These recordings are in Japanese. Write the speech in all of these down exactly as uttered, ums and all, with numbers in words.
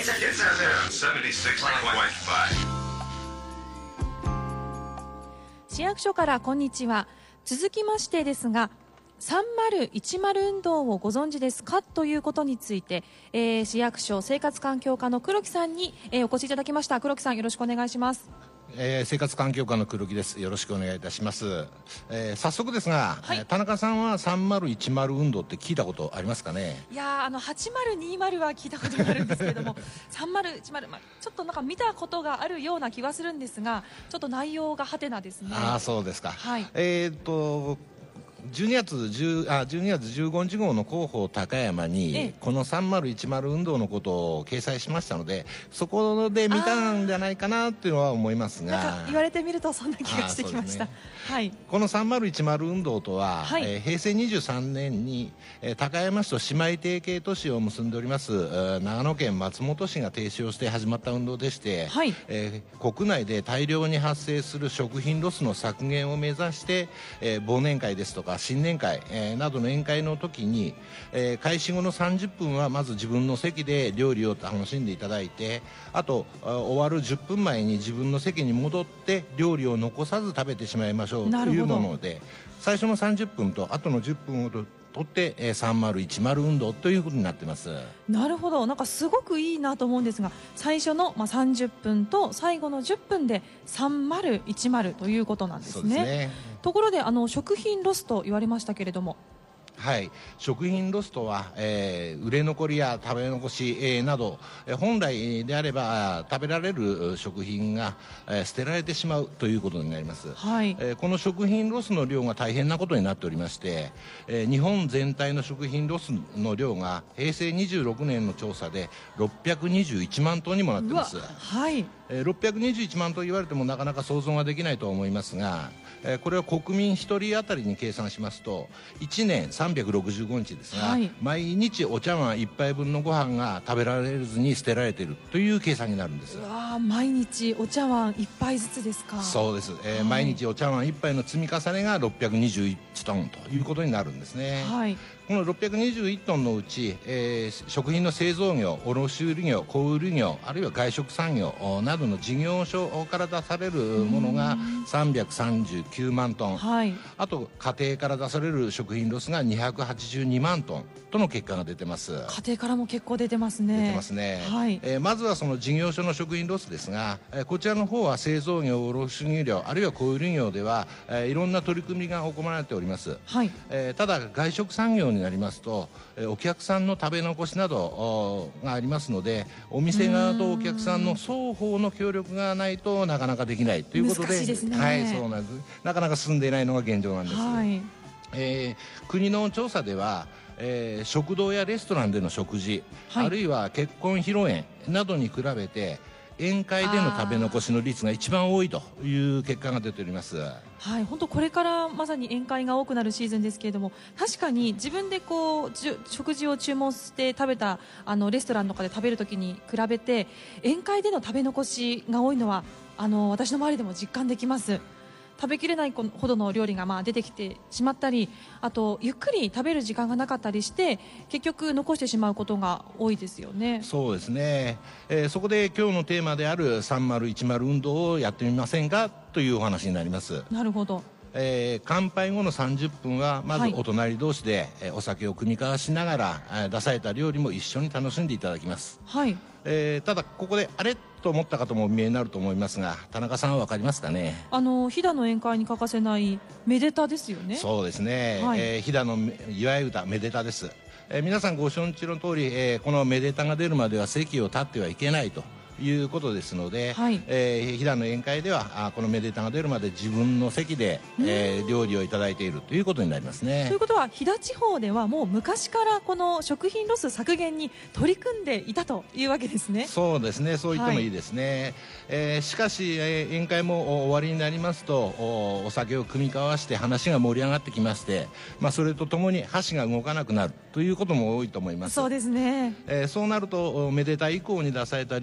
市役所からこんにちは。続きましてですが、さんまるいちまる運動をご存知ですかということについて、えー、市役所生活環境課の黒木さんに、えー、お越しいただきました。黒木さん、よろしくお願いします。 えー、生活環境課の黒木です。よろしくお願いいたします。えー、早速ですが、はい、田中さんはさんまるいちまる運動って聞いたことありますかね。 いやあのはちまるにまるは聞いたことがあるんですけれどもさんまるいちまる、まあ、ちょっとなんか見たことがあるような気はするんですが、ちょっと内容がハテナですね。 ああ、そうですか。 はい、 えーっとじゅうにがつ10あじゅうにがつじゅうごにち号の広報高山にこのさんまるいちまる運動のことを掲載しましたので、そこで見たんじゃないかなというのは思いますが、 なんか言われてみるとそんな気がしてきました、ね。はい、 このさんまるいちまる運動とは、 はい、 えー、へいせいにじゅうさんねんに、えー、高山市と姉妹提携都市を結んでおります、えー、長野県松本市が提唱して始まった運動でして、はい、えー、国内で大量に発生する食品ロスの削減を目指して、えー、忘年会ですとか新年会、えー、などの宴会の時に、えー、開始後のさんじゅっぷんはまず自分の席で料理を楽しんでいただいて、あと終わるじゅっぷんまえに自分の席に戻って料理を残さず食べてしまいましょうというもので、最初のさんじゅっぷんと後のじゅっぷんをととって、えー、さんまるいちまる運動ということになってます。 なるほど、なんかすごくいいなと思うんですが、最初の、まあ、さんじゅっぷんと最後のじゅっぷんでさんまるいちまるということなんですね。そうですね。ところであの食品ロスと言われましたけれども、 はい、食品ロスとは、えー、売れ残りや食べ残し、えー、など、えー、本来であれば食べられる食品が、えー、捨てられてしまうということになります、はい、えー、この食品ロスの量が大変なことになっておりまして、えー、日本全体の食品ロスの量がへいせいにじゅうろくねんの調査でろっぴゃくにじゅういちまんトンにもなっています。 はい、 えー、ろっぴゃくにじゅういちまんと言われてもなかなか想像ができないとは思いますが、えー、これは国民ひとり当たりに計算しますといちねんさんびゃくろくじゅうごにちですが、はい、毎日お茶碗いっぱいぶんのご飯が食べられずに捨てられているという計算になるんです。 うわ、毎日お茶碗いっぱいずつですか。 そうです、えーはい、毎日お茶碗いっぱいの積み重ねがろっぴゃくにじゅういちトンということになるんですね、はい、このろっぴゃくにじゅういちトンのうち、えー、食品の製造業、卸売業、小売業、あるいは外食産業などの事業所から出されるものがさんびゃくさんじゅうきゅうまんトン、はい、あと家庭から出される食品ロスがにひゃくはちじゅうにまんトンとの結果が出てます。 家庭からも結構出てますね。 出てますね、 はい、 えー、まずはその事業所の食品ロスですが、えー、こちらの方は製造業、卸売業、あるいは小売業では、えー、いろんな取り組みが行われております、はい、えー、ただ外食産業になりますと、えー、お客さんの食べ残しなどがありますので、お店側とお客さんの双方の協力がないとなかなかできないということで、 難しいですね。 はい、そうなんです。なかなか進んでいないのが現状なんです、はい、えー、国の調査では、えー、食堂やレストランでの食事、はい、あるいは結婚披露宴などに比べて宴会での食べ残しの率が一番多いという結果が出ております。 はい、本当これからまさに宴会が多くなるシーズンですけれども、確かに自分でこう食事を注文して食べたあのレストランとかで食べるときに比べて宴会での食べ残しが多いのはあの私の周りでも実感できます。食べきれないほどの料理がまあ出てきてしまったり、あとゆっくり食べる時間がなかったりして結局残してしまうことが多いですよね。 そうですね、えー、そこで今日のテーマであるさんまるいちまる運動をやってみませんかというお話になります。 なるほど。 えー、乾杯後のさんじゅっぷんはまずお隣同士で、はい、お酒を酌み交わしながら、えー、出された料理も一緒に楽しんでいただきます、はい、えー、ただここであれと思った方もお見えになると思いますが、田中さんは分かりますかね。 あの飛騨の宴会に欠かせないめでたですよね。 そうですね、はい、えー、飛騨の祝い歌めでたです、えー、皆さんご承知の通り、えー、このめでたが出るまでは席を立ってはいけないということですので、はい、えー、飛騨の宴会ではあこのめでたが出るまで自分の席で、えー、料理をいただいているということになりますね。 ということは飛騨地方ではもう昔からこの食品ロス削減に取り組んでいたというわけですね。 そうですね、そう言ってもいいですね、はい、えー、しかし、えー、宴会も終わりになりますと お, お酒を酌み交わして話が盛り上がってきまして、まあ、それとともに箸が動かなくなるということも多いと思います。 そうですね、 えー、そうなるとめでた以降に出された料理に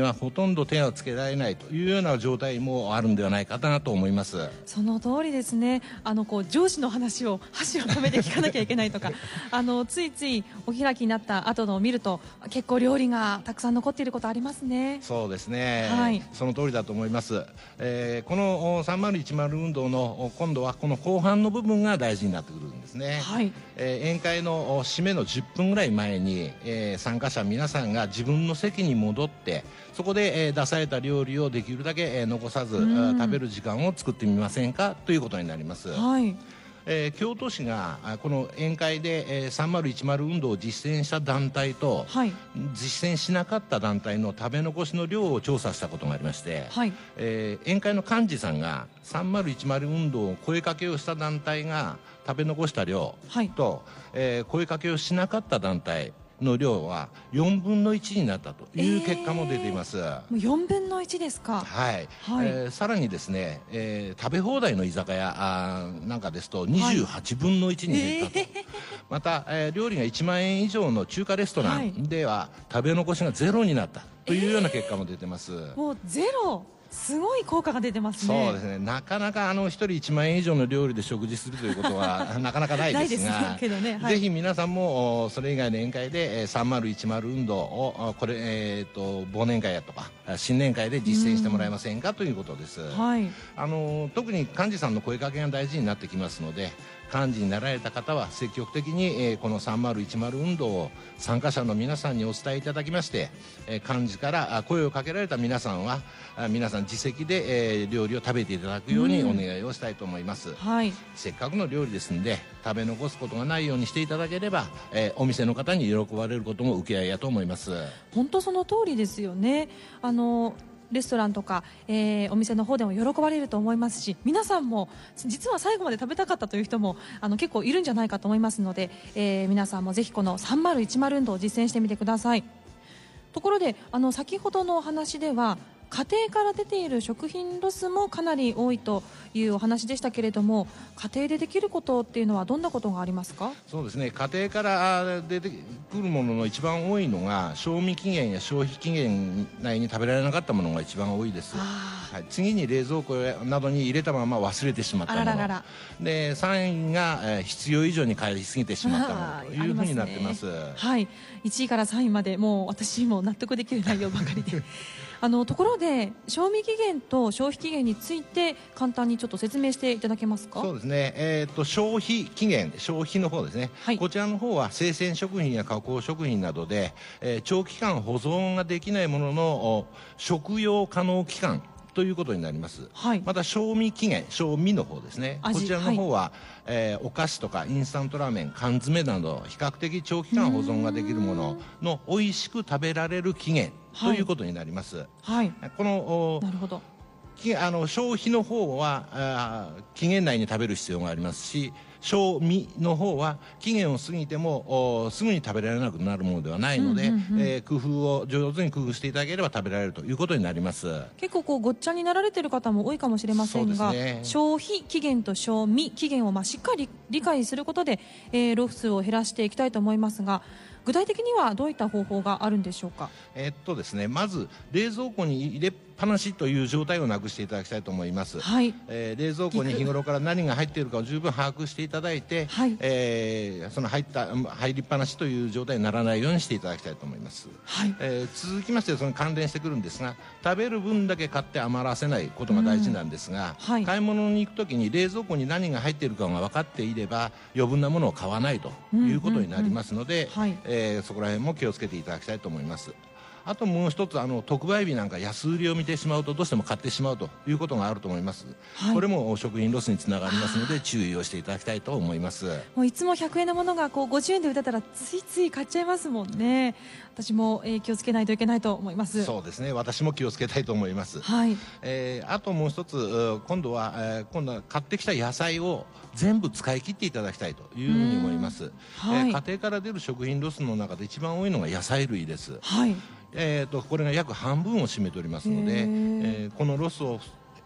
にはほとんど手がつけられないというような状態もあるんではないかなと思います。 その通りですね。あのこう上司の話を箸を止めて聞かなきゃいけないとかあのついついお開きになった後のを見ると結構料理がたくさん残っていることありますね。 そうですね、 はい、 その通りだと思います。えー、このさんまるいちまる運動の今度はこの後半の部分が大事になってくるんですね。はい、えー、宴会の締めのじゅっぷんぐらい前に、えー、参加者皆さんが自分の席に戻ってそこで、えー、出された料理をできるだけ、えー、残さず食べる時間を作ってみませんかということになります。はい、えー、京都市がこの宴会で、えー、さんまるいちまる運動を実践した団体と、はい、実践しなかった団体の食べ残しの量を調査したことがありまして、はい、えー、宴会の幹事さんがさんまるいちまる運動を声かけをした団体が食べ残した量と、はい、えー、声かけをしなかった団体の量はよんぶんのいちになったという結果も出ています。えー、 もうよんぶんのいちですか。 はい、はい、えー、さらにですね、えー、食べ放題の居酒屋あなんかですとにじゅうはちぶんのいちに減ったと、はい、えー、また、えー、料理がいちまんえん以上の中華レストランでは、はい、食べ残しがゼロになったというような結果も出てます。えー、 もうゼロ、すごい効果が出てますね。 そうですね、なかなかあのひとりいちまんえん以上の料理で食事するということはなかなかないですがないですけどね、はい、ぜひ皆さんもそれ以外の宴会でさんまるいちまる運動をこれ、えー、と忘年会やとか新年会で実践してもらえませんかということです。はい、あの特に幹事さんの声かけが大事になってきますので、幹事になられた方は積極的に、えー、このさんまるいちまる運動を参加者の皆さんにお伝えいただきまして、えー、幹事から声をかけられた皆さんは皆さん自席で、えー、料理を食べていただくようにお願いをしたいと思います。はい、せっかくの料理ですので食べ残すことがないようにしていただければ、えー、お店の方に喜ばれることも受け合いやと思います。 本当その通りですよね。あのレストランとか、えー、お店の方でも喜ばれると思いますし、皆さんも実は最後まで食べたかったという人もあの結構いるんじゃないかと思いますので、えー、皆さんもぜひこのさんまるいちまる運動を実践してみてください。ところであの先ほどのお話では家庭から出ている食品ロスもかなり多いというお話でしたけれども、家庭でできることっていうのはどんなことがありますか？ そうですね、家庭から出てくるものの一番多いのが賞味期限や消費期限内に食べられなかったものが一番多いです。はい、次に冷蔵庫などに入れたまま忘れてしまったもの、あらららでさんいが、えー、必要以上に買いすぎてしまったものというふうになってます。 はい、いちいからさんいまでもう私も納得できる内容ばかりであのところで賞味期限と消費期限について簡単にちょっと説明していただけますか？ そうですね、えー、と消費期限、消費の方ですね、はい、こちらの方は生鮮食品や加工食品などで、えー、長期間保存ができないものの食用可能期間ということになります。はい、また賞味期限、賞味の方ですね、こちらの方は、はい、えー、お菓子とかインスタントラーメン、缶詰など比較的長期間保存ができるものの美味しく食べられる期限ということになります。はい、このなるほど、あの消費の方はあ期限内に食べる必要がありますし、賞味の方は期限を過ぎてもすぐに食べられなくなるものではないので、うんうんうん、えー、工夫を上手に工夫していただければ食べられるということになります。 結構こうごっちゃになられている方も多いかもしれませんが、ね、消費期限と賞味期限をまあしっかり理解することで、えー、ロスを減らしていきたいと思いますが、具体的にはどういった方法があるんでしょうか？ えーっとですね、まず冷蔵庫に入れっぱなしという状態をなくしていただきたいと思います。はい、えー、冷蔵庫に日頃から何が入っているかを十分把握していただいて、はい、えー、その入った入りっぱなしという状態にならないようにしていただきたいと思います。はい、えー、続きましてその関連してくるんですが、食べる分だけ買って余らせないことが大事なんですが、うん、はい、買い物に行くときに冷蔵庫に何が入っているかが分かっていれば余分なものを買わないということになりますので、えー、そこら辺も気をつけていただきたいと思います。あともう一つ、あの特売日なんか安売りを見てしまうとどうしても買ってしまうということがあると思います。はい、これも食品ロスにつながりますので注意をしていただきたいと思います。 もういつもひゃくえんのものがこうごじゅうえんで売ってたらついつい買っちゃいますもんね。私も、えー、気をつけないといけないと思います。 そうですね、私も気をつけたいと思います。はい、えー、あともう一つ、今度は、えー、今度は買ってきた野菜を全部使い切っていただきたいというふうに思います。はい、えー、家庭から出る食品ロスの中で一番多いのが野菜類です。はい、えー、とこれが約半分を占めておりますので、えー、このロスを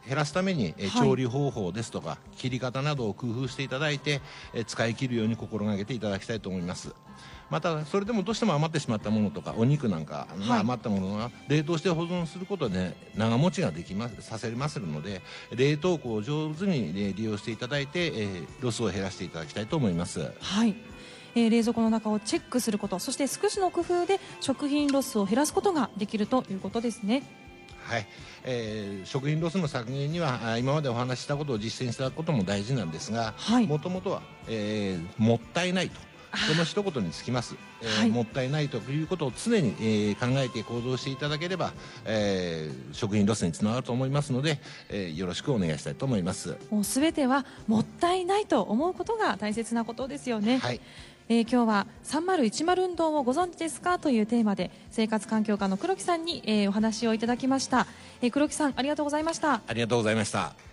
減らすために、えー、調理方法ですとか切り方などを工夫していただいて、えー、使い切るように心がけていただきたいと思います。またそれでもどうしても余ってしまったものとかお肉なんかが余ったものは冷凍して保存することで長持ちができますさせますので、冷凍庫を上手に利用していただいて、えー、ロスを減らしていただきたいと思います。 はい、えー、冷蔵庫の中をチェックすること、そして少しの工夫で食品ロスを減らすことができるということですね。 はい、えー、食品ロスの削減には今までお話ししたことを実践したことも大事なんですが、もともとは、えー、もったいないとこの一言につきます、えーはい、もったいないということを常に、えー、考えて行動していただければ、えー、食品ロスにつながると思いますので、えー、よろしくお願いしたいと思います。 もう全てはもったいないと思うことが大切なことですよね。 はい、 えー、今日はさんまるいちまる運動をご存知ですかというテーマで生活環境課の黒木さんに、えー、お話をいただきました。えー、黒木さんありがとうございました。 ありがとうございました。